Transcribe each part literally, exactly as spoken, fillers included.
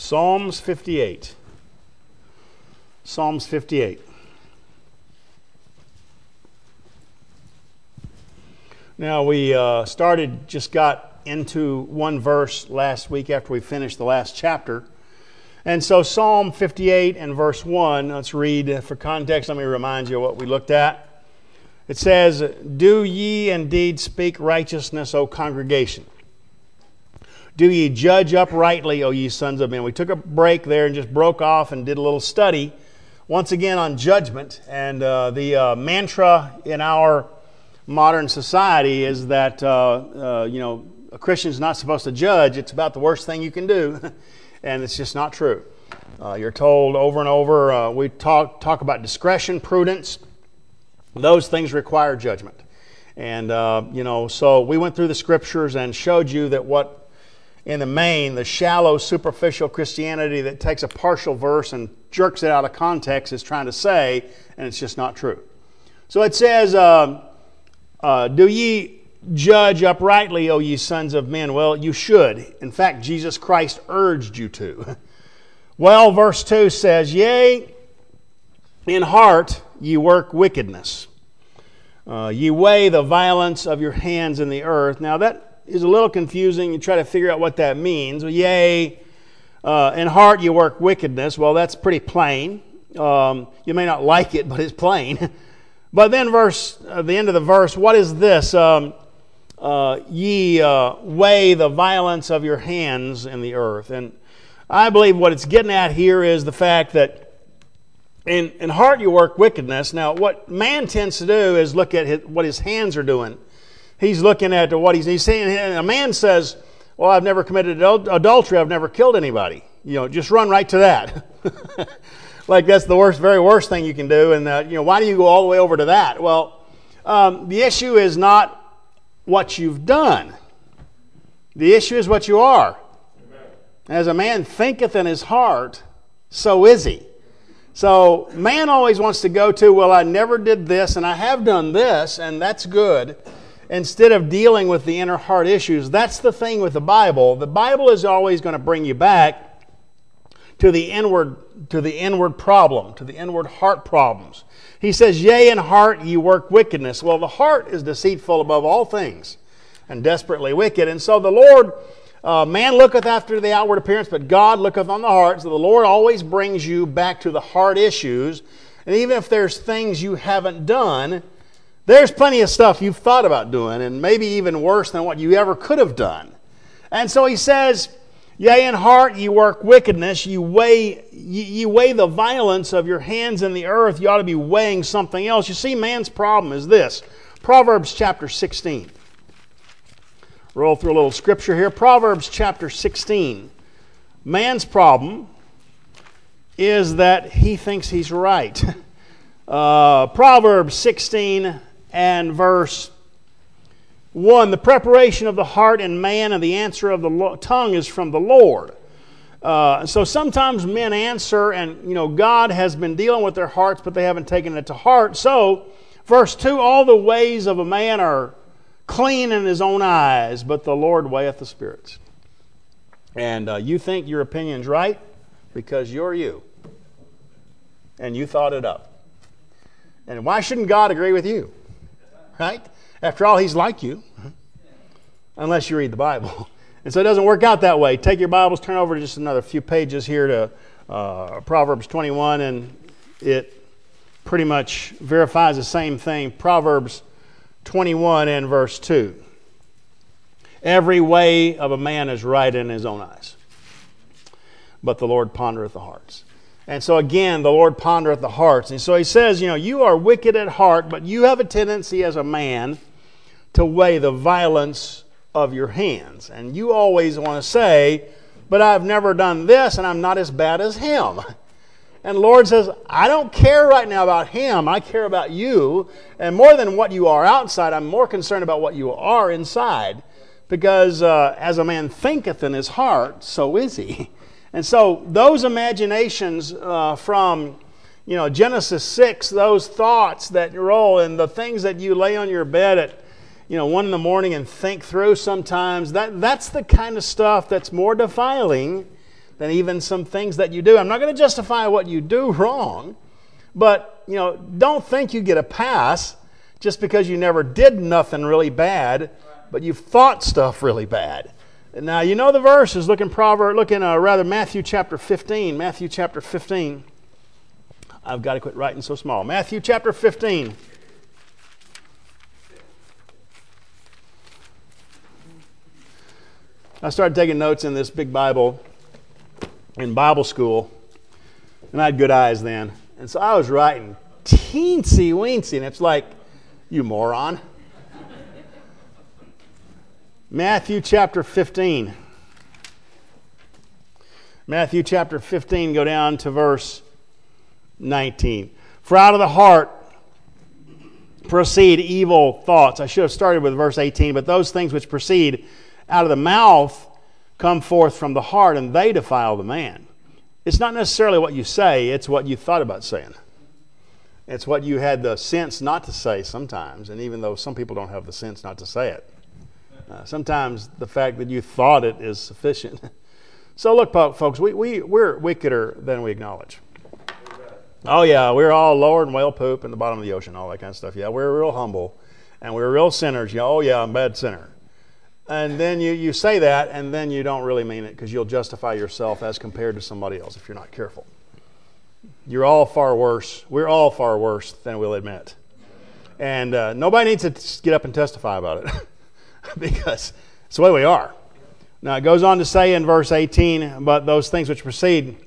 Psalms fifty-eight. Psalms fifty-eight. Now we uh, started, just got into one verse last week after we finished the last chapter. And so Psalm fifty-eight and verse one, let's read for context. Let me remind you of what we looked at. It says, "Do ye indeed speak righteousness, O congregation? Do ye judge uprightly, O ye sons of men?" We took a break there and just broke off and did a little study once again on judgment. And uh, the uh, mantra in our modern society is that uh, uh, you know a Christian's not supposed to judge. It's about the worst thing you can do, and it's just not true. Uh, you're told over and over. Uh, we talk talk about discretion, prudence. Those things require judgment, and uh, you know. So we went through the scriptures and showed you that what, in the main, the shallow, superficial Christianity that takes a partial verse and jerks it out of context is trying to say, and it's just not true. So it says, uh, uh, "Do ye judge uprightly, O ye sons of men?" Well, you should. In fact, Jesus Christ urged you to. Well, verse two says, "Yea, in heart ye work wickedness. Uh, ye weigh the violence of your hands in the earth." Now that is a little confusing. You try to figure out what that means. Well, yea, uh, in heart ye work wickedness. Well, that's pretty plain. Um, you may not like it, but it's plain. But then verse, uh, the end of the verse, what is this? Um, uh, ye uh, weigh the violence of your hands in the earth. And I believe what it's getting at here is the fact that In, in heart you work wickedness. Now, what man tends to do is look at his, what his hands are doing. He's looking at what he's, he's saying. A man says, "Well, I've never committed adultery. I've never killed anybody." You know, just run right to that. Like that's the worst, very worst thing you can do. And uh, you know, why do you go all the way over to that? Well, um, the issue is not what you've done. The issue is what you are. As a man thinketh in his heart, so is he. So man always wants to go to, well, I never did this and I have done this and that's good, instead of dealing with the inner heart issues. That's the thing with the Bible. The Bible is always going to bring you back to the inward, to the inward problem, to the inward heart problems. He says, "Yea, in heart ye work wickedness." Well, the heart is deceitful above all things and desperately wicked. And so the Lord... Uh, man looketh after the outward appearance, but God looketh on the heart. So the Lord always brings you back to the heart issues. And even if there's things you haven't done, there's plenty of stuff you've thought about doing, and maybe even worse than what you ever could have done. And so he says, "Yea, in heart ye work wickedness. You weigh, ye, ye weigh the violence of your hands in the earth." You ought to be weighing something else. You see, man's problem is this. Proverbs chapter sixteen. Roll through a little scripture here. Proverbs chapter sixteen. Man's problem is that he thinks he's right. Uh, Proverbs sixteen and verse one. "The preparation of the heart in man, and the answer of the lo- tongue is from the Lord." Uh, so sometimes men answer, and you know God has been dealing with their hearts, but they haven't taken it to heart. So, verse two, "All the ways of a man are clean in his own eyes, but the Lord weigheth the spirits." And uh, you think your opinion's right because you're you. And you thought it up. And why shouldn't God agree with you? Right? After all, He's like you. Unless you read the Bible. And so it doesn't work out that way. Take your Bibles, turn over just another few pages here to uh, Proverbs twenty-one, and it pretty much verifies the same thing. Proverbs twenty-one and verse two. "Every way of a man is right in his own eyes, but the Lord pondereth the hearts." And so again, the Lord pondereth the hearts. And so he says, you know, you are wicked at heart, but you have a tendency as a man to weigh the violence of your hands. And you always want to say, "But I've never done this and I'm not as bad as him." And the Lord says, I don't care right now about him. I care about you. And more than what you are outside, I'm more concerned about what you are inside. Because uh, as a man thinketh in his heart, so is he. And so those imaginations uh, from you know Genesis six, those thoughts that roll and the things that you lay on your bed at you know one in the morning and think through sometimes, that that's the kind of stuff that's more defiling than even some things that you do. I'm not going to justify what you do wrong, but, you know, don't think you get a pass just because you never did nothing really bad, but you've thought stuff really bad. Now, you know the verses. Look in Proverbs, look in uh, rather Matthew chapter fifteen. Matthew chapter fifteen. I've got to quit writing so small. Matthew chapter fifteen. I started taking notes in this big Bible in Bible school, and I had good eyes then. And so I was writing teensy weensy, and it's like, you moron. Matthew chapter fifteen. Matthew chapter fifteen, go down to verse nineteen. For out of the heart proceed evil thoughts. I should have started with verse eighteen, but those things which proceed out of the mouth come forth from the heart, and they defile the man. It's not necessarily what you say, it's what you thought about saying. It's what you had the sense not to say sometimes, and even though some people don't have the sense not to say it. Uh, sometimes the fact that you thought it is sufficient. So look, folks, we, we, we're wickeder than we acknowledge. Oh yeah, we're all lower than whale poop in the bottom of the ocean, all that kind of stuff. Yeah, we're real humble, and we're real sinners. Yeah, oh yeah, I'm a bad sinner. And then you, you say that, and then you don't really mean it because you'll justify yourself as compared to somebody else if you're not careful. You're all far worse. We're all far worse than we'll admit. And uh, nobody needs to get up and testify about it because it's the way we are. Now it goes on to say in verse eighteen, but those things which proceed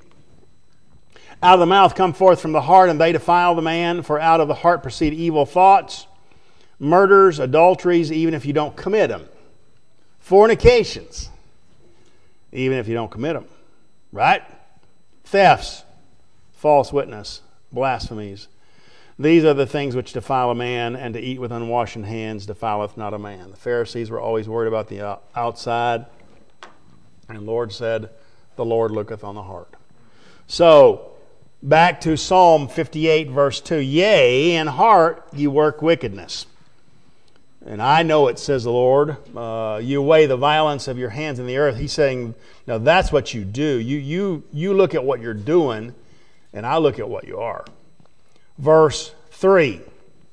out of the mouth come forth from the heart, and they defile the man, for out of the heart proceed evil thoughts, murders, adulteries, even if you don't commit them. Fornications, even if you don't commit them, right? Thefts, false witness, blasphemies. These are the things which defile a man, and to eat with unwashen hands defileth not a man. The Pharisees were always worried about the outside, and the Lord said, the Lord looketh on the heart. So, back to Psalm fifty-eight, verse two. Yea, in heart ye work wickedness. And I know it, says the Lord. Uh, you weigh the violence of your hands in the earth. He's saying, no, that's what you do. You, you, you look at what you're doing, and I look at what you are. Verse three.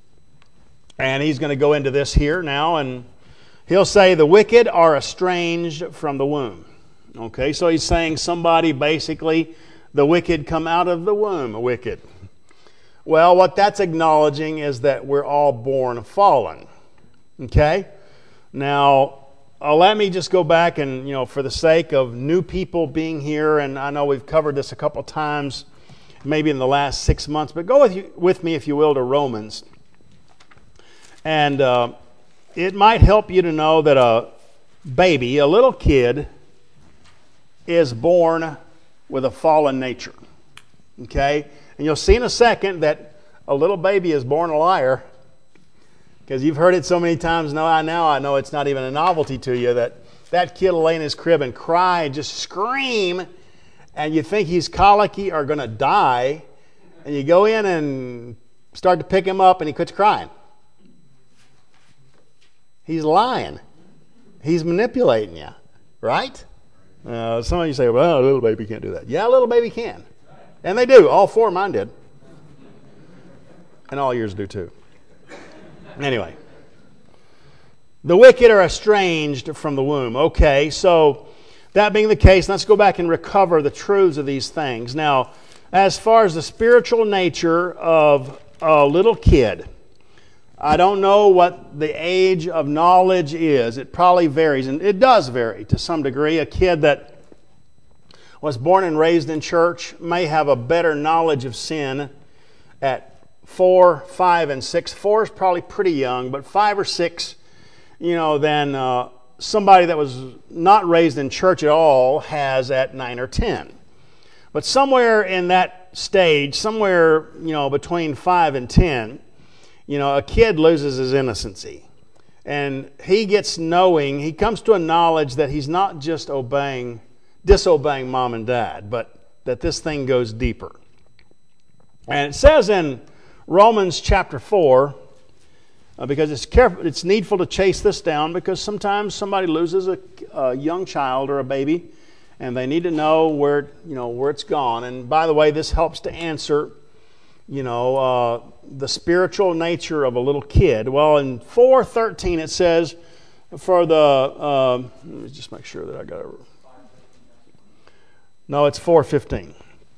And he's going to go into this here now, and he'll say, the wicked are estranged from the womb. Okay, so he's saying somebody basically, the wicked come out of the womb, wicked. Well, what that's acknowledging is that we're all born fallen. Okay? Now, uh, let me just go back and, you know, for the sake of new people being here, and I know we've covered this a couple times, maybe in the last six months, but go with, you, with me, if you will, to Romans. And uh, it might help you to know that a baby, a little kid, is born with a fallen nature. Okay? And you'll see in a second that a little baby is born a liar. Because you've heard it so many times now, now I know it's not even a novelty to you that that kid will lay in his crib and cry and just scream, and you think he's colicky or going to die, and you go in and start to pick him up and he quits crying. He's lying. He's manipulating you, right? Uh, some of you say, well, a little baby can't do that. Yeah, a little baby can. And they do. All four of mine did. And all yours do too. Anyway, the wicked are estranged from the womb. Okay, so that being the case, let's go back and recover the truths of these things. Now, as far as the spiritual nature of a little kid, I don't know what the age of knowledge is. It probably varies, and it does vary to some degree. A kid that was born and raised in church may have a better knowledge of sin at four, five, and six. Four is probably pretty young, but five or six, you know, than uh, somebody that was not raised in church at all has at nine or ten. But somewhere in that stage, somewhere, you know, between five and ten, you know, a kid loses his innocency. And he gets knowing, he comes to a knowledge that he's not just obeying, disobeying mom and dad, but that this thing goes deeper. And it says in Romans chapter four, uh, because it's careful, it's needful to chase this down, because sometimes somebody loses a, a young child or a baby, and they need to know where, you know, where it's gone. And by the way, this helps to answer, you know, uh, the spiritual nature of a little kid. Well, in four thirteen it says, for the, uh, let me just make sure that I got it. No, it's four fifteen.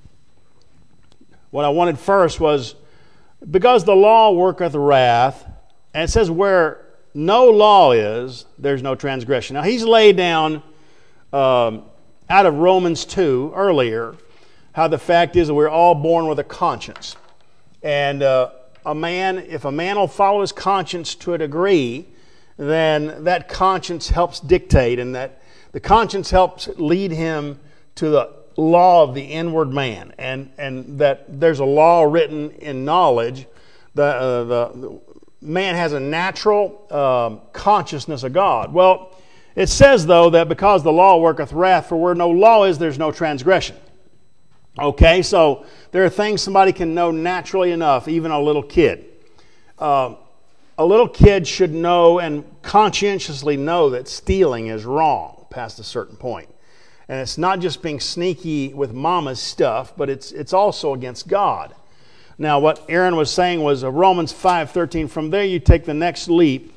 What I wanted first was, because the law worketh wrath, and it says where no law is, there's no transgression. Now he's laid down um, out of Romans two earlier, how the fact is that we're all born with a conscience. And uh, a man, if a man will follow his conscience to a degree, then that conscience helps dictate, and that the conscience helps lead him to the law of the inward man, and and that there's a law written in knowledge. The uh, the, the man has a natural um, consciousness of God. Well, it says though that because the law worketh wrath, for where no law is, there's no transgression. Okay, so there are things somebody can know naturally enough, even a little kid. Uh, a little kid should know and conscientiously know that stealing is wrong past a certain point. And it's not just being sneaky with mama's stuff, but it's it's also against God. Now, what Aaron was saying was uh, Romans five thirteen. From there you take the next leap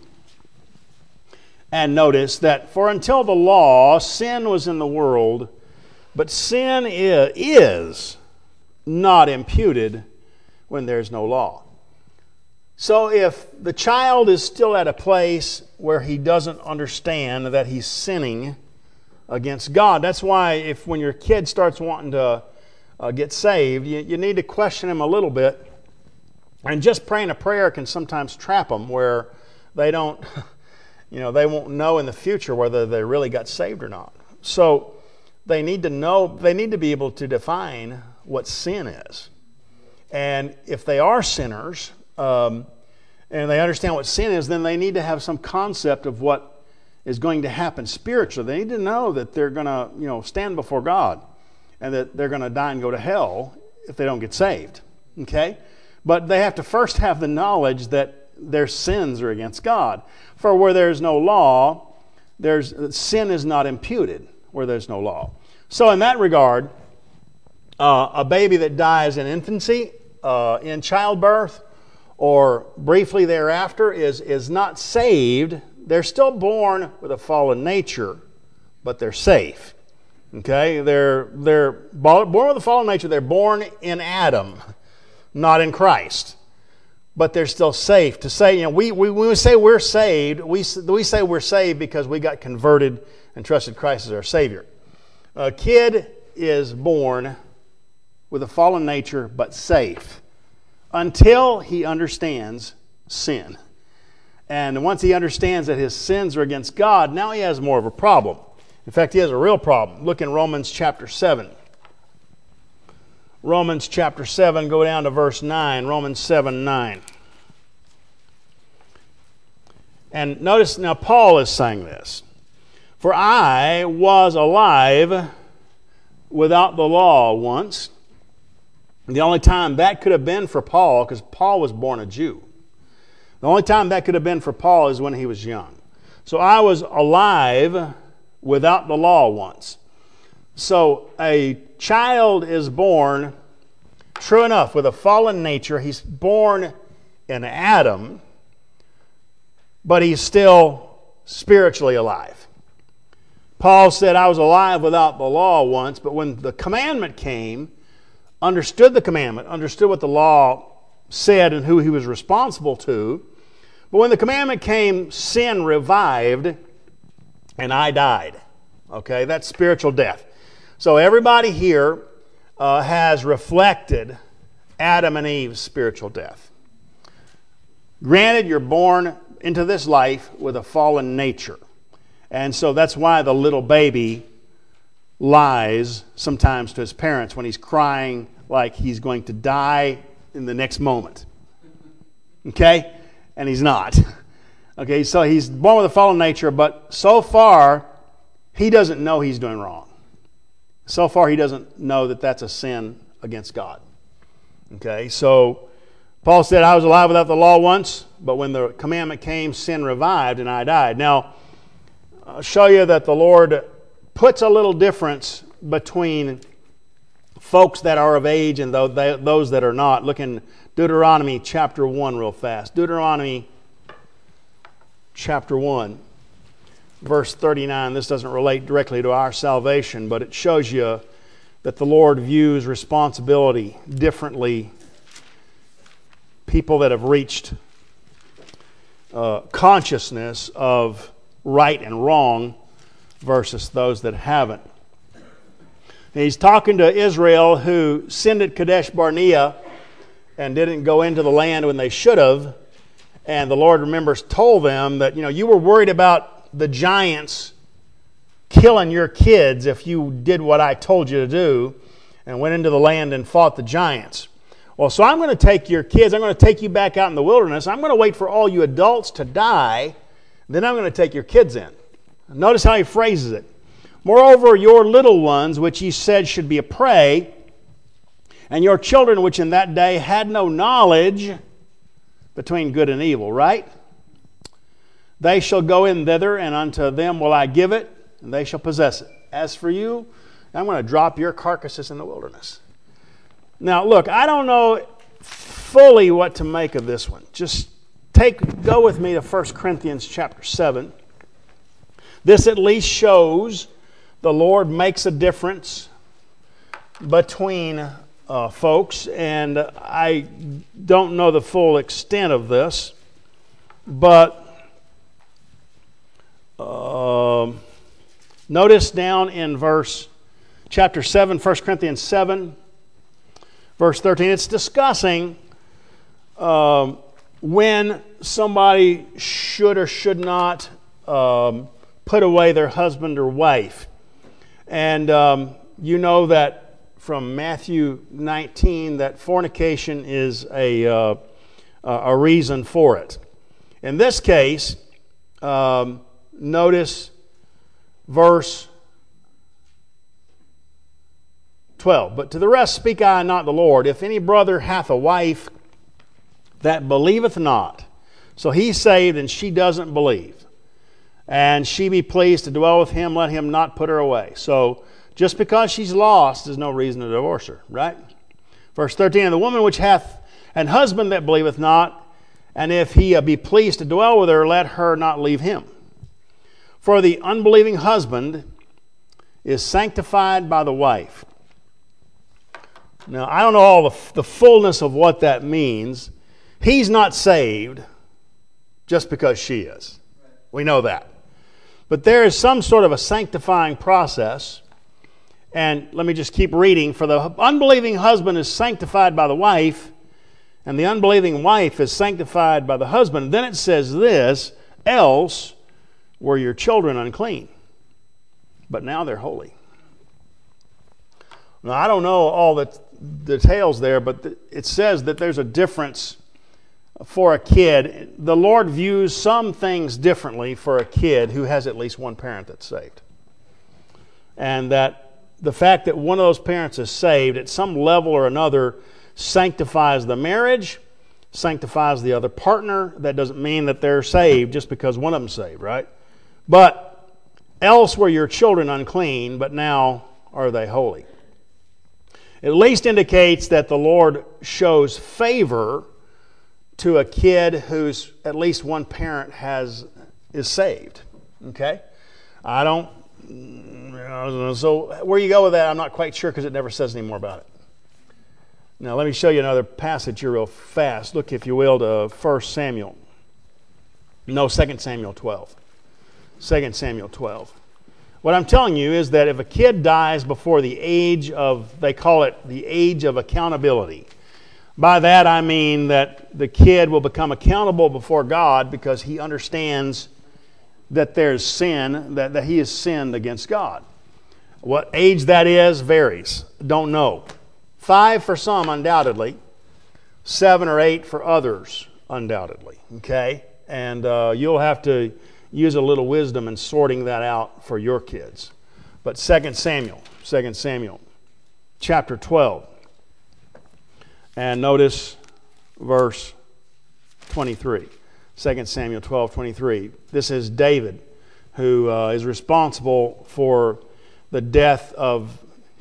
and notice that for until the law, sin was in the world, but sin is, is not imputed when there's no law. So if the child is still at a place where he doesn't understand that he's sinning against God, that's why if when your kid starts wanting to uh, get saved, you, you need to question him a little bit. And just praying a prayer can sometimes trap them where they don't, you know, they won't know in the future whether they really got saved or not. So they need to know, they need to be able to define what sin is. And if they are sinners, um, and they understand what sin is, then they need to have some concept of what is going to happen spiritually. They need to know that they're going to, you know, stand before God, and that they're going to die and go to hell if they don't get saved. Okay? But they have to first have the knowledge that their sins are against God. For where there's no law, there's sin is not imputed where there's no law. So in that regard, uh, a baby that dies in infancy, uh, in childbirth, or briefly thereafter is, is not saved. They're still born with a fallen nature, but they're safe. Okay? They're, they're born with a fallen nature. They're born in Adam, not in Christ. But they're still safe. To say, you know, we, we, when we say we're saved, we, we say we're saved because we got converted and trusted Christ as our Savior. A kid is born with a fallen nature, but safe, until he understands sin. And once he understands that his sins are against God, now he has more of a problem. In fact, he has a real problem. Look in Romans chapter seven. Romans chapter seven, go down to verse nine. Romans seven, nine. And notice now Paul is saying this. For I was alive without the law once. The only time that could have been for Paul, because Paul was born a Jew. The only time that could have been for Paul is when he was young. So I was alive without the law once. So a child is born, true enough, with a fallen nature. He's born in Adam, but he's still spiritually alive. Paul said, I was alive without the law once, but when the commandment came, understood the commandment, understood what the law said and who he was responsible to. But when the commandment came, sin revived, and I died. Okay, that's spiritual death. So everybody here uh, has reflected Adam and Eve's spiritual death. Granted, you're born into this life with a fallen nature. And so that's why the little baby lies sometimes to his parents when he's crying like he's going to die in the next moment. Okay? And he's not. Okay, so he's born with a fallen nature, but so far, he doesn't know he's doing wrong. So far, he doesn't know that that's a sin against God. Okay, so Paul said, I was alive without the law once, but when the commandment came, sin revived and I died. Now, I'll show you that the Lord puts a little difference between folks that are of age and those that are not. Look in Deuteronomy chapter one real fast. Deuteronomy chapter one, verse thirty-nine. This doesn't relate directly to our salvation, but it shows you that the Lord views responsibility differently. People that have reached uh, consciousness of right and wrong versus those that haven't. And he's talking to Israel who sinned at Kadesh Barnea and didn't go into the land when they should have. And the Lord, remembers, told them that, you know, you were worried about the giants killing your kids if you did what I told you to do and went into the land and fought the giants. Well, so I'm going to take your kids, I'm going to take you back out in the wilderness, I'm going to wait for all you adults to die, then I'm going to take your kids in. Notice how he phrases it. Moreover, your little ones, which he said should be a prey, and your children, which in that day had no knowledge between good and evil, right? They shall go in thither, and unto them will I give it, and they shall possess it. As for you, I'm going to drop your carcasses in the wilderness. Now, look, I don't know fully what to make of this one. Just take, go with me to First Corinthians chapter seven. This at least shows the Lord makes a difference between uh, folks, and I don't know the full extent of this, but uh, notice down in verse chapter seven, First Corinthians seven, verse thirteen, it's discussing um, when somebody should or should not um, put away their husband or wife. And um, you know that from Matthew nineteen that fornication is a, uh, a reason for it. In this case, um, notice verse twelve. But to the rest speak I not the Lord. If any brother hath a wife that believeth not, so he's saved and she doesn't believe, and she be pleased to dwell with him, let him not put her away. So just because she's lost is no reason to divorce her, right? Verse thirteen, and the woman which hath an husband that believeth not, and if he be pleased to dwell with her, let her not leave him. For the unbelieving husband is sanctified by the wife. Now, I don't know all the, the fullness of what that means. He's not saved just because she is. We know that. But there is some sort of a sanctifying process. And let me just keep reading. For the unbelieving husband is sanctified by the wife, and the unbelieving wife is sanctified by the husband. And then it says this, else were your children unclean, but now they're holy. Now, I don't know all the details there, but it says that there's a difference for a kid. The Lord views some things differently for a kid who has at least one parent that's saved. And that the fact that one of those parents is saved at some level or another sanctifies the marriage, sanctifies the other partner. That doesn't mean that they're saved just because one of them's saved, right? But else were your children unclean, but now are they holy. At least indicates that the Lord shows favor to a kid whose at least one parent has is saved. Okay? I don't, so where you go with that, I'm not quite sure because it never says any more about it. Now let me show you another passage here real fast. Look, if you will, to First Samuel. No, Second Samuel twelve. Second Samuel twelve. What I'm telling you is that if a kid dies before the age of, they call it the age of accountability. By that I mean that the kid will become accountable before God because he understands that there's sin, that, that he has sinned against God. What age that is varies. Don't know. Five for some, undoubtedly. Seven or eight for others, undoubtedly. Okay? And uh, you'll have to use a little wisdom in sorting that out for your kids. But Second Samuel, Second Samuel, chapter twelve. And notice verse twenty-three. Second Samuel twelve, twenty-three. This is David, who uh, is responsible for the death of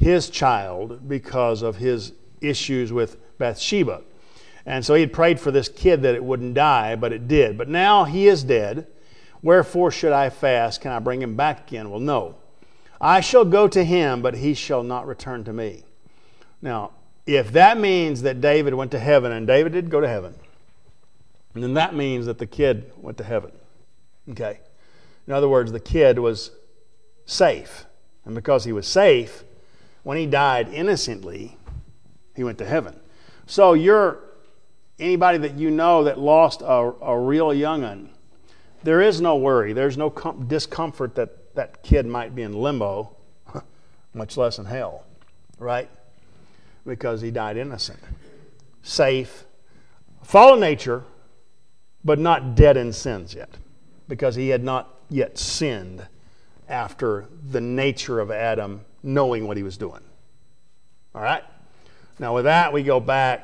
his child because of his issues with Bathsheba. And so he had prayed for this kid that it wouldn't die, but it did. But now he is dead. Wherefore should I fast? Can I bring him back again? Well, no. I shall go to him, but he shall not return to me. Now, if that means that David went to heaven, and David did go to heaven, then that means that the kid went to heaven. Okay? In other words, the kid was safe. And because he was safe, when he died innocently, he went to heaven. So you're anybody that you know that lost a, a real young'un, there is no worry. There's no com- discomfort that that kid might be in limbo, much less in hell, right? Because he died innocent, safe, fallen nature, but not dead in sins yet, because he had not yet sinned after the nature of Adam knowing what he was doing. All right? Now with that, we go back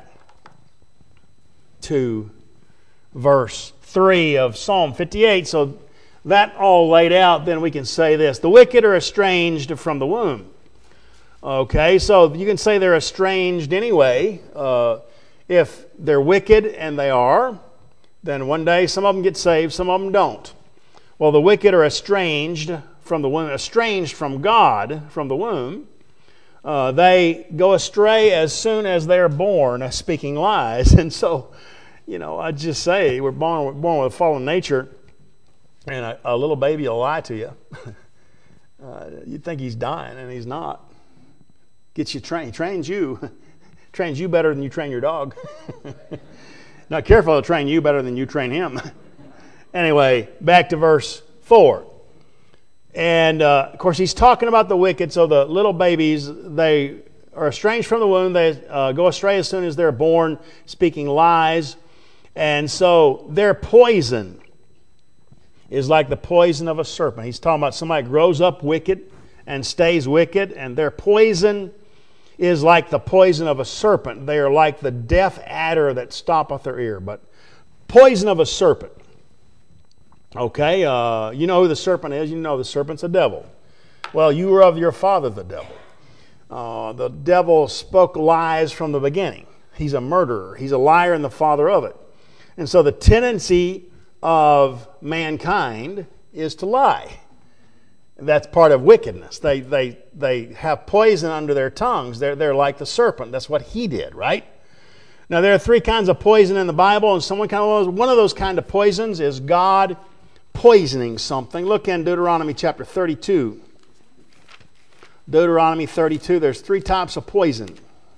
to verse three of Psalm fifty-eight. So that all laid out, then we can say this. The wicked are estranged from the womb. Okay, so you can say they're estranged anyway. Uh, if they're wicked, and they are, then one day some of them get saved, some of them don't. Well, the wicked are estranged from the womb, estranged from God from the womb. Uh, they go astray as soon as they're born, speaking lies. And so, you know, I just say we're born, we're born with a fallen nature, and a, a little baby will lie to you. uh, you'd think he's dying, and he's not. Gets you trained, trains you, trains you better than you train your dog. Not careful, he'll train you better than you train him. Anyway, back to verse four. And, uh, of course, he's talking about the wicked. So the little babies, they are estranged from the womb. They uh, go astray as soon as they're born, speaking lies. And so their poison is like the poison of a serpent. He's talking about somebody grows up wicked and stays wicked. And their poison is like the poison of a serpent. They are like the deaf adder that stoppeth their ear. But poison of a serpent. Okay, uh, you know who the serpent is. You know the serpent's a devil. Well, you were of your father, the devil. Uh, the devil spoke lies from the beginning. He's a murderer. He's a liar and the father of it. And so the tendency of mankind is to lie. That's part of wickedness. They they they have poison under their tongues. They're they're like the serpent. That's what he did, right? Now there are three kinds of poison in the Bible, and someone kind of one of those kind of poisons is God poisoning something. Look in Deuteronomy chapter thirty-two. Deuteronomy thirty-two, there's three types of poison.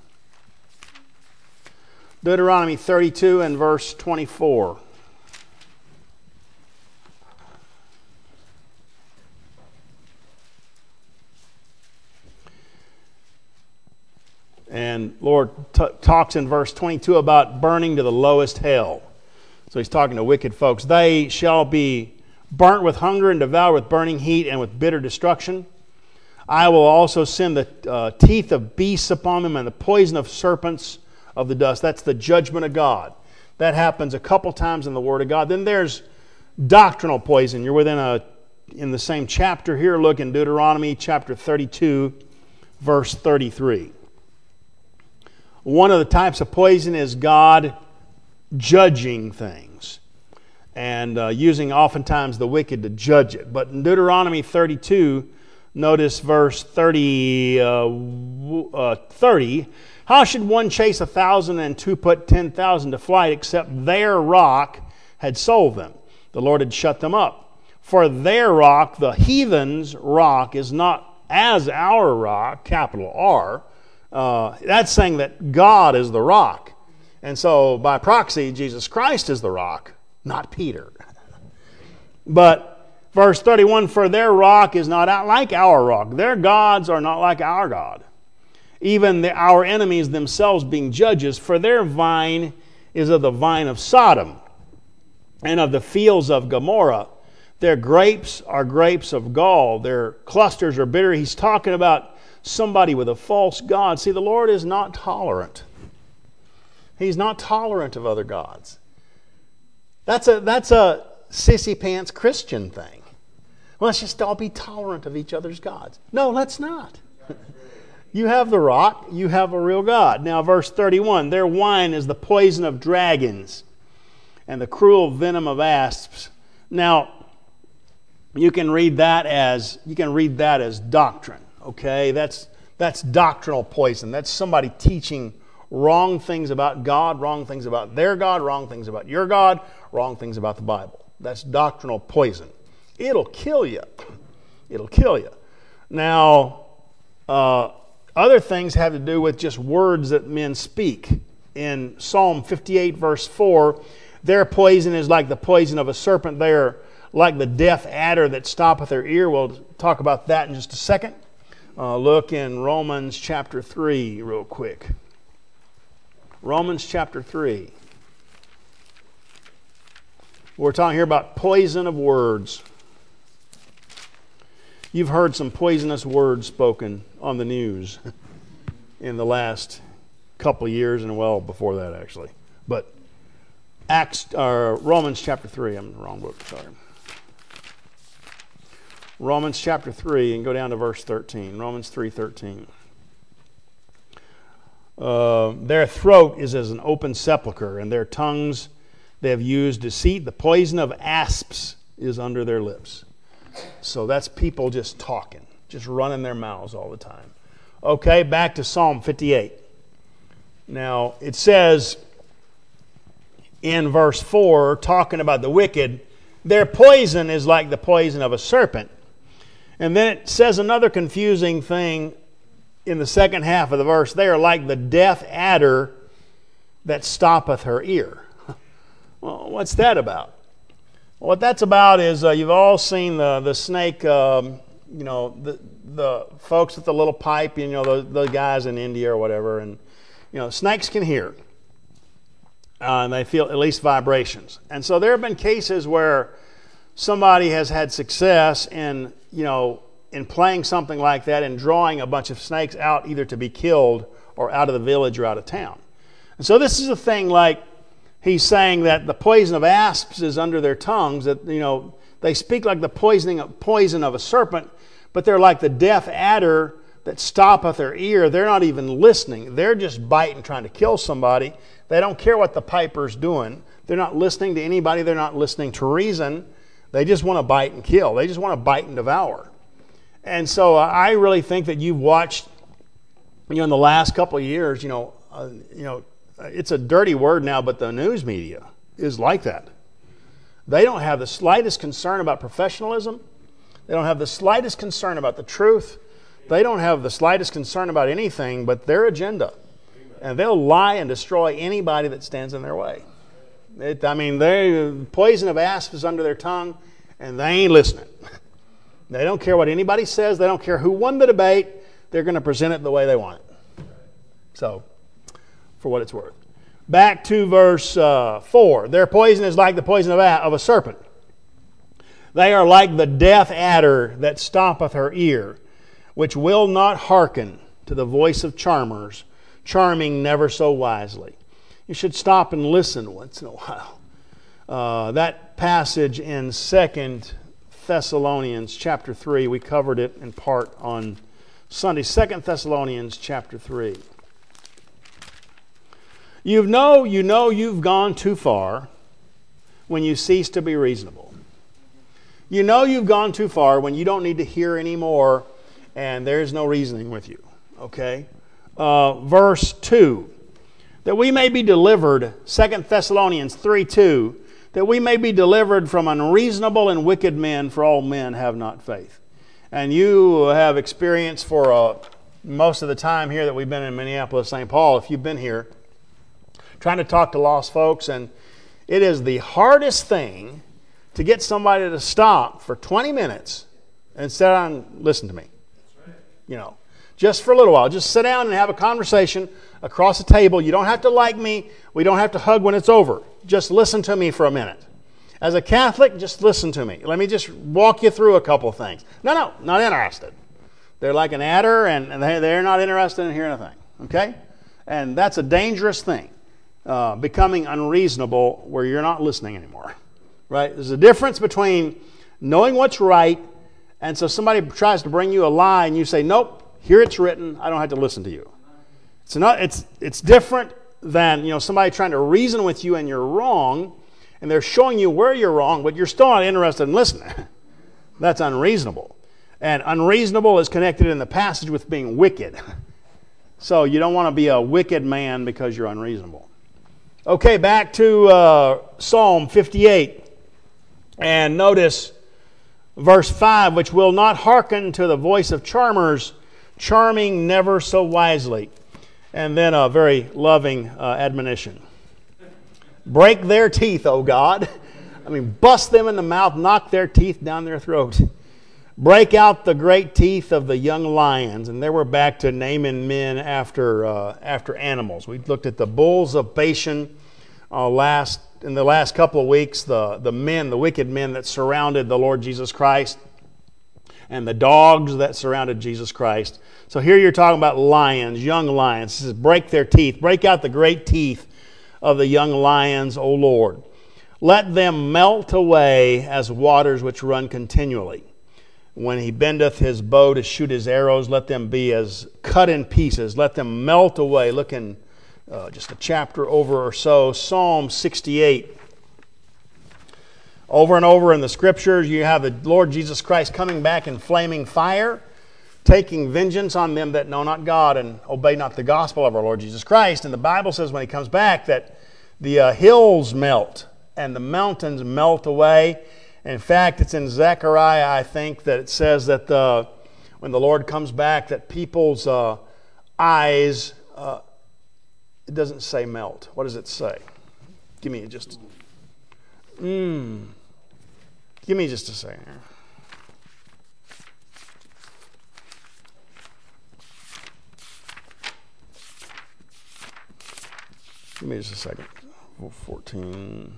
Deuteronomy thirty-two and verse twenty-four. And Lord t- talks in verse twenty-two about burning to the lowest hell. So he's talking to wicked folks. They shall be burnt with hunger and devoured with burning heat and with bitter destruction. I will also send the uh, teeth of beasts upon them and the poison of serpents of the dust. That's the judgment of God. That happens a couple times in the Word of God. Then there's doctrinal poison. You're within a in the same chapter here. Look in Deuteronomy chapter thirty-two, verse thirty-three. One of the types of poison is God judging things and uh, using oftentimes the wicked to judge it. But in Deuteronomy thirty-two, notice verse thirty, uh, uh, thirty. How should one chase a thousand and two put ten thousand to flight, except their rock had sold them? The Lord had shut them up. For their rock, the heathen's rock, is not as our rock, capital R. Uh, that's saying that God is the rock. And so, by proxy, Jesus Christ is the rock, not Peter. But verse thirty-one, for their rock is not like our rock. Their gods are not like our God. Even the, our enemies themselves being judges, for their vine is of the vine of Sodom and of the fields of Gomorrah. Their grapes are grapes of gall. Their clusters are bitter. He's talking about somebody with a false god. See, the Lord is not tolerant. He's not tolerant of other gods. That's a that's a sissy pants Christian thing. Well, let's just all be tolerant of each other's gods. No, let's not. You have the rock, you have a real God. Now, verse thirty-one, their wine is the poison of dragons and the cruel venom of asps. Now, you can read that as you can read that as doctrine, okay? That's that's doctrinal poison. That's somebody teaching wrong things about God, wrong things about their God, wrong things about your God, wrong things about the Bible. That's doctrinal poison. It'll kill you. It'll kill you. Now, uh, other things have to do with just words that men speak. In Psalm fifty-eight, verse four, their poison is like the poison of a serpent. They are like the deaf adder that stoppeth their ear. We'll talk about that in just a second. Uh, look in Romans chapter three real quick. Romans chapter three. We're talking here about poison of words. You've heard some poisonous words spoken on the news in the last couple of years, and well before that actually. But Acts, uh, Romans chapter three, I'm in the wrong book, sorry. Romans chapter three, and go down to verse thirteen. Romans three thirteen. Uh, their throat is as an open sepulchre, and their tongues they have used deceit. The poison of asps is under their lips. So that's people just talking, just running their mouths all the time. Okay, back to Psalm fifty-eight. Now, it says in verse four, talking about the wicked, their poison is like the poison of a serpent. And then it says another confusing thing in the second half of the verse. They are like the deaf adder that stoppeth her ear. Well, what's that about? What that's about is uh, you've all seen the the snake, um, you know, the the folks with the little pipe, you know, the, the guys in India or whatever, and you know, snakes can hear, uh, and they feel at least vibrations. And so there have been cases where somebody has had success in, you know, in playing something like that and drawing a bunch of snakes out either to be killed or out of the village or out of town. And so this is a thing like, he's saying that the poison of asps is under their tongues, that, you know, they speak like the poisoning of, poison of a serpent, but they're like the deaf adder that stoppeth their ear. They're not even listening. They're just biting, trying to kill somebody. They don't care what the piper's doing. They're not listening to anybody. They're not listening to reason. They just want to bite and kill. They just want to bite and devour. And so uh, I really think that you've watched, you know, in the last couple of years, you know, uh, you know, it's a dirty word now, but the news media is like that. They don't have the slightest concern about professionalism. They don't have the slightest concern about the truth. They don't have the slightest concern about anything but their agenda. And they'll lie and destroy anybody that stands in their way. It, I mean, they poison of asp is under their tongue, and they ain't listening. They don't care what anybody says. They don't care who won the debate. They're going to present it the way they want it. So, for what it's worth. Back to verse uh, four. Their poison is like the poison of a, of a serpent. They are like the deaf adder that stoppeth her ear, which will not hearken to the voice of charmers, charming never so wisely. You should stop and listen once in a while. Uh, that passage in Second Thessalonians chapter three, we covered it in part on Sunday. Second Thessalonians chapter three. You know, you know you've gone too far when you cease to be reasonable. You know you've gone too far when you don't need to hear anymore and there's no reasoning with you. Okay? Uh, verse two. That we may be delivered, Second Thessalonians three two, that we may be delivered from unreasonable and wicked men, for all men have not faith. And you have experience for uh, most of the time here that we've been in Minneapolis, Saint Paul, if you've been here, trying to talk to lost folks, and it is the hardest thing to get somebody to stop for twenty minutes and sit down and listen to me. You know, just for a little while. Just sit down and have a conversation across the table. You don't have to like me. We don't have to hug when it's over. Just listen to me for a minute. As a Catholic, just listen to me. Let me just walk you through a couple things. No, no, not interested. They're like an adder, and they're not interested in hearing a thing. Okay? And that's a dangerous thing. Uh, becoming unreasonable where you're not listening anymore. Right? There's a difference between knowing what's right, and so somebody tries to bring you a lie, and you say, nope, Here it's written. I don't have to listen to you. It's not. It's it's different than, you know, somebody trying to reason with you and you're wrong, and they're showing you where you're wrong, but you're still not interested in listening. That's unreasonable. And unreasonable is connected in the passage with being wicked. So you don't want to be a wicked man because you're unreasonable. Okay, back to uh, Psalm fifty-eight. And notice verse five, which will not hearken to the voice of charmers, charming never so wisely. And then a very loving uh, admonition. Break their teeth, O God. I mean, bust them in the mouth, knock their teeth down their throat. Break out the great teeth of the young lions. And there we're back to naming men after uh, after animals. We looked at the bulls of Bashan uh, last in the last couple of weeks, the, the men, the wicked men that surrounded the Lord Jesus Christ, and the dogs that surrounded Jesus Christ. So here you're talking about lions, young lions. It says, break their teeth. Break out the great teeth of the young lions, O Lord. Let them melt away as waters which run continually. When he bendeth his bow to shoot his arrows, let them be as cut in pieces. Let them melt away. Look in uh, just a chapter over or so, Psalm sixty-eight. Over and over in the Scriptures, you have the Lord Jesus Christ coming back in flaming fire, taking vengeance on them that know not God and obey not the gospel of our Lord Jesus Christ. And the Bible says when he comes back that the uh, hills melt and the mountains melt away. In fact, it's in Zechariah, I think, that it says that the, when the Lord comes back, that people's uh, eyes, uh, it doesn't say melt. What does it say? Give me just, mm, give me just a second here. Give me just a second. fourteen.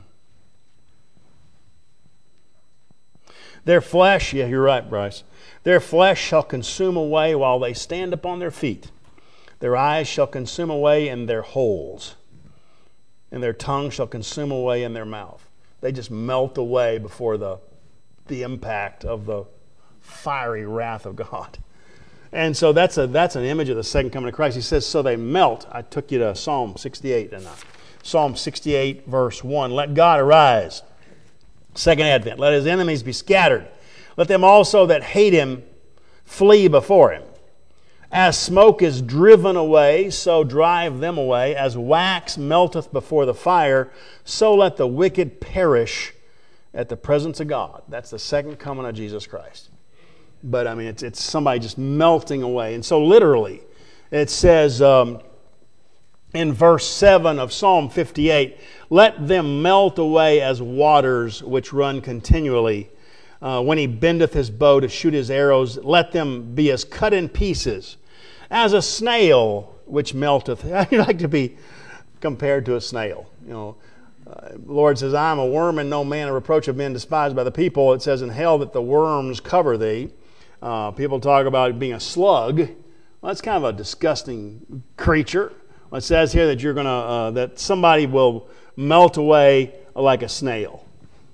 Their flesh, yeah, you're right, Bryce. Their flesh shall consume away while they stand upon their feet. Their eyes shall consume away in their holes, and their tongue shall consume away in their mouth. They just melt away before the, the impact of the fiery wrath of God. And so that's a that's an image of the second coming of Christ. He says, so they melt. I took you to Psalm sixty-eight, didn't I? Psalm sixty-eight, verse one. Let God arise. Second advent. Let his enemies be scattered. Let them also that hate him flee before him. As smoke is driven away, so drive them away. As wax melteth before the fire, so let the wicked perish at the presence of God. That's the second coming of Jesus Christ. But I mean, it's it's somebody just melting away. And so literally, it says um, in verse seven of Psalm fifty-eight, let them melt away as waters which run continually. Uh, when he bendeth his bow to shoot his arrows, let them be as cut in pieces, as a snail which melteth. I'd like to be compared to a snail. You know, uh, the Lord says, I am a worm and no man, a reproach of men despised by the people. It says in hell that the worms cover thee. Uh, people talk about being a slug. Well, that's kind of a disgusting creature. Well, it says here that you're gonna uh, that somebody will melt away like a snail.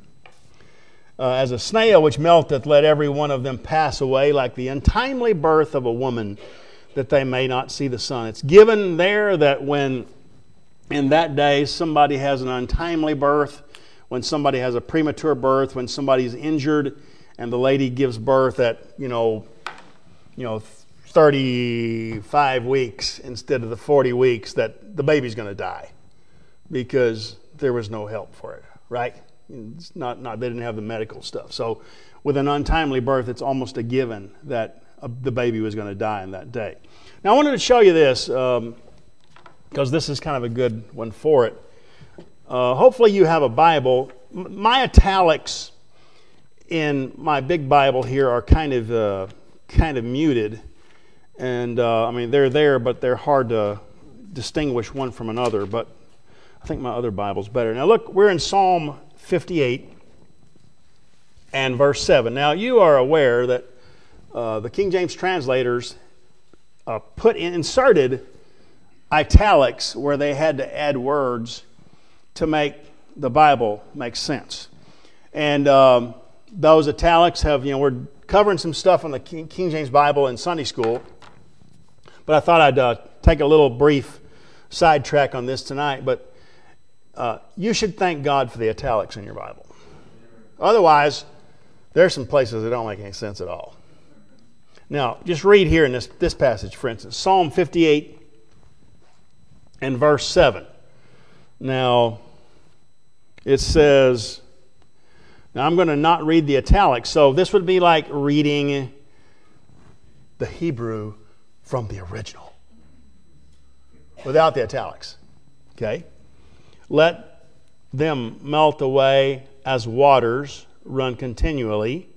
Uh, as a snail which melteth, let every one of them pass away like the untimely birth of a woman, that they may not see the sun. It's given there that when in that day somebody has an untimely birth, when somebody has a premature birth, when somebody's injured, and the lady gives birth at, you know, you know, thirty-five weeks instead of the forty weeks, that the baby's going to die because there was no help for it, right? It's not, not they didn't have the medical stuff. So with an untimely birth, it's almost a given that a, the baby was going to die in that day. Now I wanted to show you this um, because this is kind of a good one for it. Uh, hopefully you have a Bible. M- my italics in my big Bible here are kind of uh, kind of muted, and uh, I mean they're there, but they're hard to distinguish one from another. But I think my other Bible's better. Now look, we're in Psalm fifty-eight and verse seven. Now you are aware that uh, the King James translators uh, put in, inserted italics where they had to add words to make the Bible make sense, and um, those italics have, you know, we're covering some stuff on the King, King James Bible in Sunday school, But I thought I'd uh, take a little brief sidetrack on this tonight. But uh, you should thank God for the italics in your Bible. Otherwise, there's some places that don't make any sense at all. Now, just read here in this, this passage, for instance, Psalm fifty-eight and verse seven. Now, it says, now I'm going to not read the italics, so this would be like reading the Hebrew from the original without the italics. Okay? Let them melt away as waters run continually.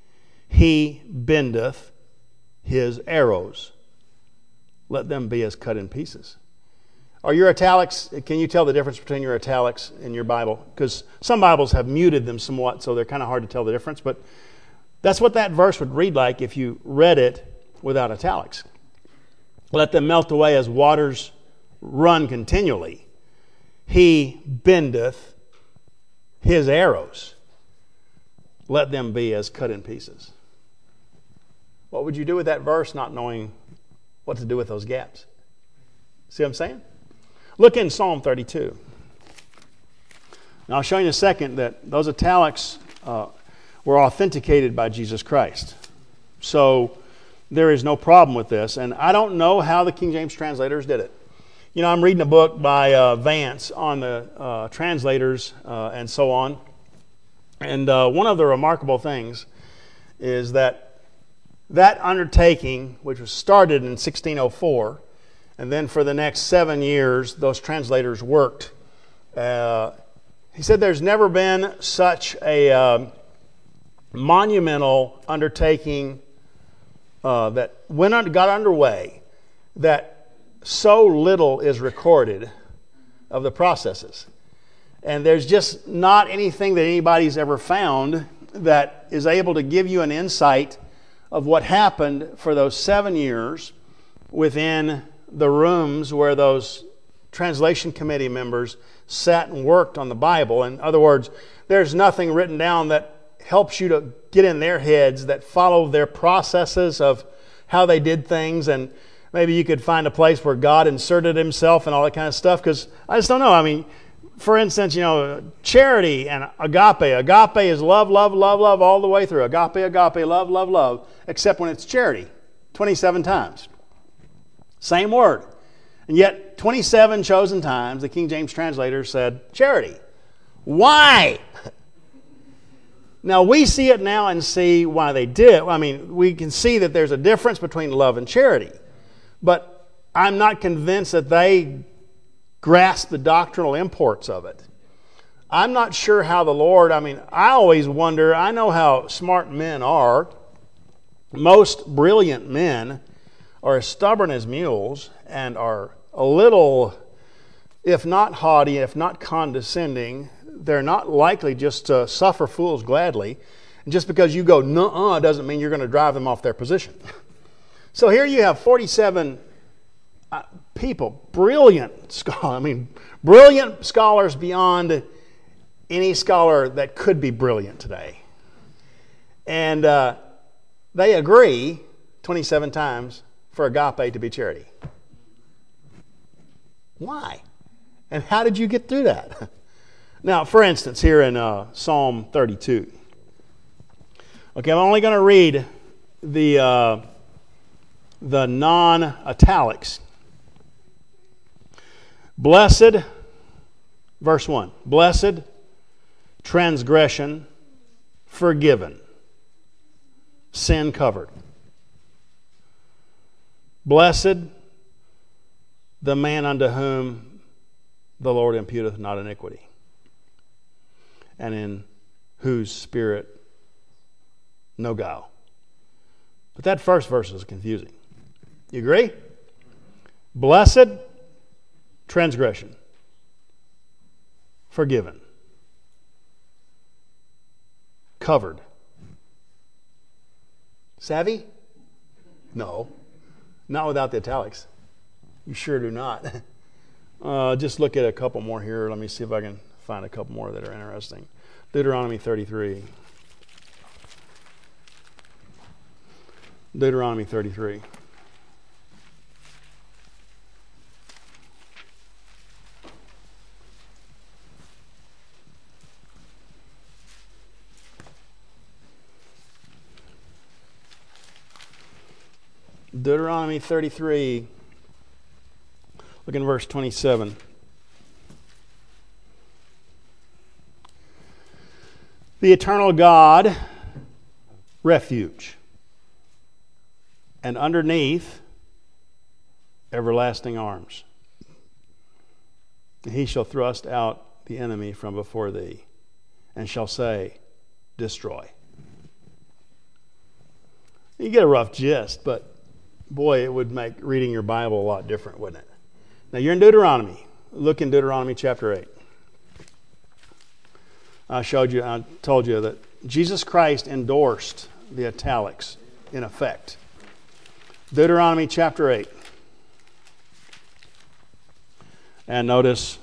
He bendeth his arrows. Let them be as cut in pieces. Are your italics, can you tell the difference between your italics and your Bible? Because some Bibles have muted them somewhat, so they're kind of hard to tell the difference. But that's what that verse would read like if you read it without italics. Let them melt away as waters run continually. He bendeth his arrows. Let them be as cut in pieces. What would you do with that verse not knowing what to do with those gaps? See what I'm saying? Look in Psalm thirty-two. Now I'll show you in a second that those italics uh, were authenticated by Jesus Christ. So there is no problem with this. And I don't know how the King James translators did it. You know, I'm reading a book by uh, Vance on the uh, translators uh, and so on. And uh, one of the remarkable things is that that undertaking, which was started in sixteen oh four, and then for the next seven years, those translators worked. Uh, he said there's never been such a um, monumental undertaking uh, that went on, got underway that so little is recorded of the processes. And there's just not anything that anybody's ever found that is able to give you an insight of what happened for those seven years within the rooms where those translation committee members sat and worked on the Bible. In other words, there's nothing written down that helps you to get in their heads, that follow their processes of how they did things. And maybe you could find a place where God inserted himself and all that kind of stuff, because I just don't know. I mean, for instance, you know, charity and agape. Agape is love, love, love, love all the way through. Agape, agape, love, love, love, except when it's charity, twenty-seven times. Same word. And yet, twenty-seven chosen times, the King James translator said charity. Why? Now, we see it now and see why they did. I mean, we can see that there's a difference between love and charity. But I'm not convinced that they grasp the doctrinal imports of it. I'm not sure how the Lord, I mean, I always wonder, I know how smart men are. Most brilliant men are as stubborn as mules and are a little, if not haughty, if not condescending. They're not likely just to suffer fools gladly. And just because you go, nuh-uh, doesn't mean you're going to drive them off their position. So here you have forty-seven uh, people, brilliant scholars, I mean, brilliant scholars beyond any scholar that could be brilliant today. And uh, they agree twenty-seven times for agape to be charity. Why? And how did you get through that? Now, for instance, here in uh, Psalm thirty-two. Okay, I'm only going to read the uh, the non-italics. Blessed, verse one, blessed, transgression, forgiven, sin covered. Blessed, the man unto whom the Lord imputeth not iniquity, and in whose spirit no guile. But that first verse is confusing. You agree? Blessed, transgression, forgiven, covered. Savvy? No. Not without the italics. You sure do not. Uh, just look at a couple more here. Let me see if I can find a couple more that are interesting. Deuteronomy thirty-three. Deuteronomy thirty-three. Deuteronomy thirty-three. Look in verse twenty-seven. The eternal God, refuge, and underneath, everlasting arms. And he shall thrust out the enemy from before thee, and shall say, destroy. You get a rough gist, but boy, it would make reading your Bible a lot different, wouldn't it? Now you're in Deuteronomy. Look in Deuteronomy chapter eight. I showed you, I told you that Jesus Christ endorsed the italics in effect. Deuteronomy chapter eight. And notice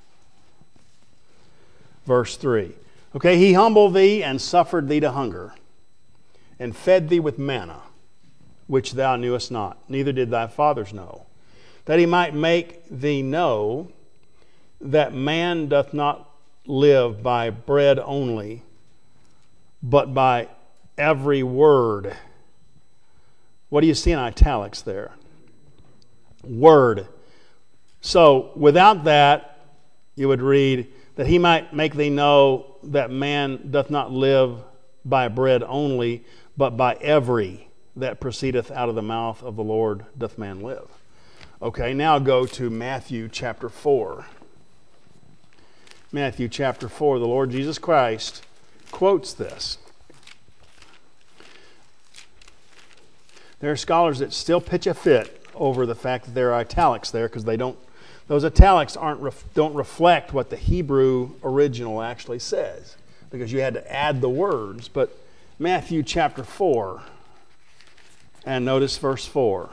verse three. Okay, he humbled thee and suffered thee to hunger, and fed thee with manna, which thou knewest not, neither did thy fathers know, that he might make thee know that man doth not live by bread only, but by every word. What do you see in italics there? Word. So without that, you would read that he might make thee know that man doth not live by bread only, but by every that proceedeth out of the mouth of the Lord doth man live. Okay, now go to Matthew chapter four. Matthew chapter four, the Lord Jesus Christ quotes this. There are scholars that still pitch a fit over the fact that there are italics there because they don't; those italics aren't ref, don't reflect what the Hebrew original actually says, because you had to add the words. But Matthew chapter four, and notice verse four.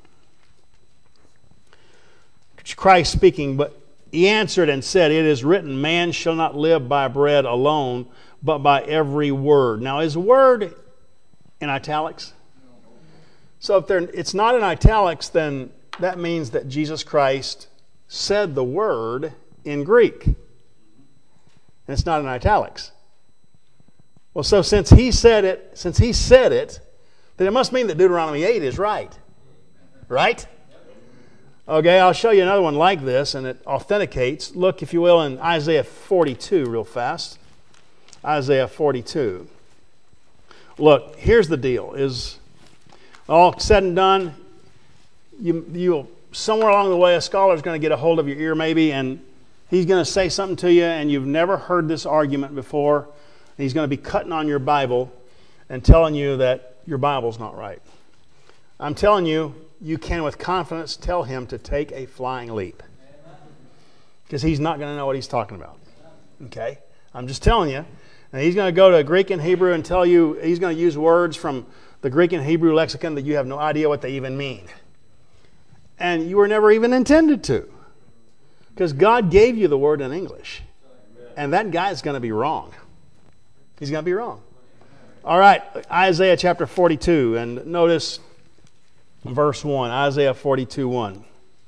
Christ speaking, but he answered and said, it is written, man shall not live by bread alone, but by every word. Now, is word in italics? So if it's not in italics, then that means that Jesus Christ said the word in Greek. And it's not in italics. Well, so since he said it, since he said it, then it must mean that Deuteronomy eight is right. Right? Okay, I'll show you another one like this, and it authenticates. Look, if you will, in Isaiah forty-two real fast. Isaiah forty-two. Look, here's the deal. Is all said and done, you, you'll, somewhere along the way, a scholar's going to get a hold of your ear maybe, and he's going to say something to you, and you've never heard this argument before. And he's going to be cutting on your Bible and telling you that your Bible's not right. I'm telling you, you can with confidence tell him to take a flying leap, because he's not going to know what he's talking about. Okay? I'm just telling you. And he's going to go to Greek and Hebrew and tell you, he's going to use words from the Greek and Hebrew lexicon that you have no idea what they even mean. And you were never even intended to, because God gave you the word in English. And that guy's going to be wrong. He's going to be wrong. All right, Isaiah chapter forty-two, and notice verse one, Isaiah forty-two, one.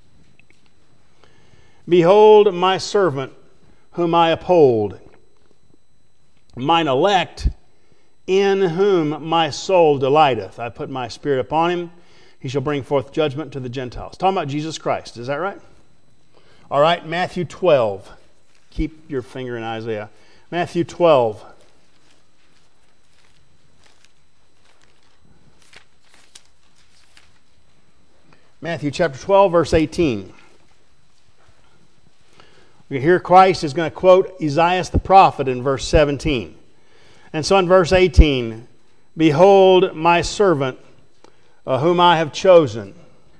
Behold my servant whom I uphold, mine elect in whom my soul delighteth. I put my spirit upon him. He shall bring forth judgment to the Gentiles. Talking about Jesus Christ. Is that right? All right, Matthew twelve. Keep your finger in Isaiah. Matthew twelve. Matthew chapter twelve, verse eighteen. We hear Christ is going to quote Isaiah the prophet in verse seventeen. And so in verse eighteen, behold my servant, uh, whom I have chosen,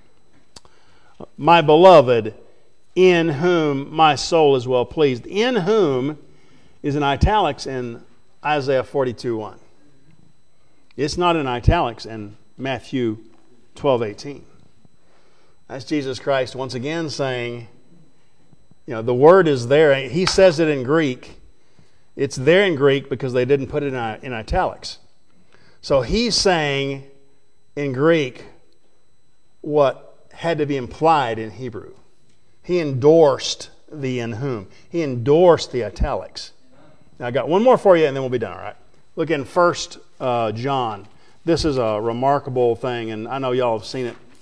my beloved, in whom my soul is well pleased. In whom is in italics in Isaiah forty-two, one. It's not in italics in Matthew twelve, eighteen. That's Jesus Christ once again saying, you know, the word is there. He says it in Greek. It's there in Greek because they didn't put it in, in italics. So he's saying in Greek what had to be implied in Hebrew. He endorsed the in whom. He endorsed the italics. Now I got one more for you and then we'll be done, all right? Look in First uh, John. This is a remarkable thing, and I know y'all have seen it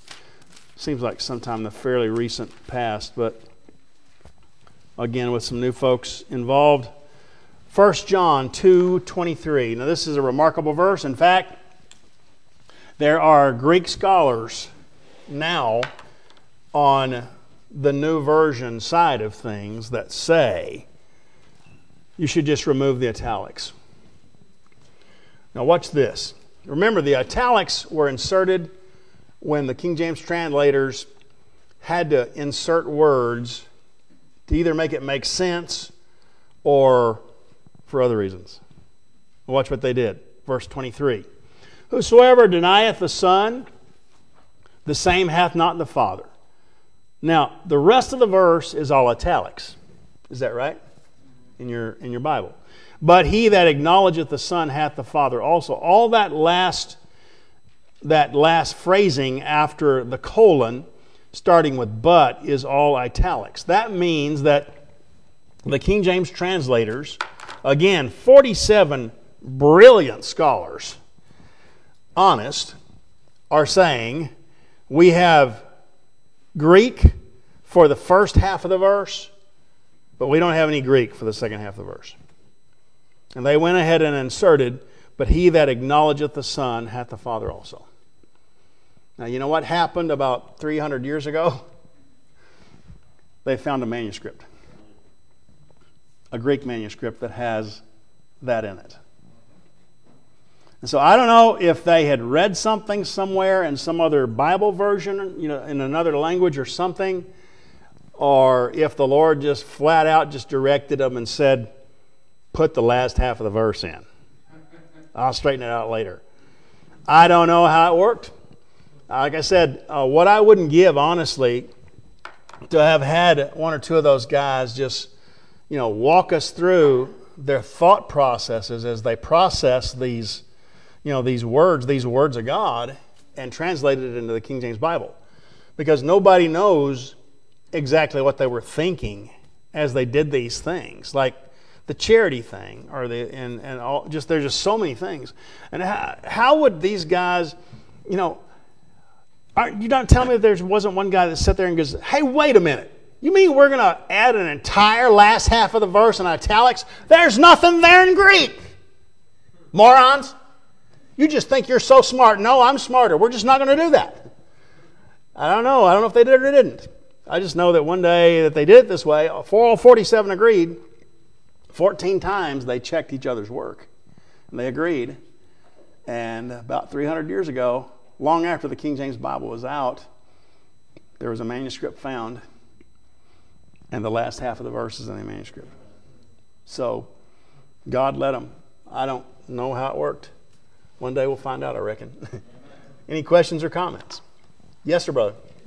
seems like sometime in the fairly recent past, but again with some new folks involved. First John two twenty-three. Now this is a remarkable verse. In fact, there are Greek scholars now on the New Version side of things that say you should just remove the italics. Now watch this. Remember, the italics were inserted when the King James translators had to insert words to either make it make sense or for other reasons. Watch what they did. Verse twenty-three. Whosoever denieth the Son, the same hath not the Father. Now, the rest of the verse is all italics. Is that right? In your, in your Bible. But he that acknowledgeth the Son hath the Father also. All that last, that last phrasing after the colon, starting with but, is all italics. That means that the King James translators, again, forty-seven brilliant scholars, honest, are saying we have Greek for the first half of the verse, but we don't have any Greek for the second half of the verse. And they went ahead and inserted, but he that acknowledgeth the Son hath the Father also. Now, you know what happened about three hundred years ago? They found a manuscript, a Greek manuscript that has that in it. And so I don't know if they had read something somewhere in some other Bible version, you know, in another language or something, or if the Lord just flat out just directed them and said, put the last half of the verse in. I'll straighten it out later. I don't know how it worked. Like I said, uh, what I wouldn't give, honestly, to have had one or two of those guys just, you know, walk us through their thought processes as they process these, you know, these words, these words of God, and translated it into the King James Bible. Because nobody knows exactly what they were thinking as they did these things. Like the charity thing, or the and and all, just there's just so many things. And how, how would these guys, you know, are you not telling me that there wasn't one guy that sat there and goes, "Hey, wait a minute! You mean we're going to add an entire last half of the verse in italics? There's nothing there in Greek, morons! You just think you're so smart. No, I'm smarter. We're just not going to do that." I don't know. I don't know if they did or didn't. I just know that one day that they did it this way, all forty-seven agreed. fourteen times they checked each other's work. And they agreed. And about three hundred years ago, long after the King James Bible was out, there was a manuscript found. And the last half of the verse is in the manuscript. So, God let them. I don't know how it worked. One day we'll find out, I reckon. Any questions or comments? Yes, sir, brother.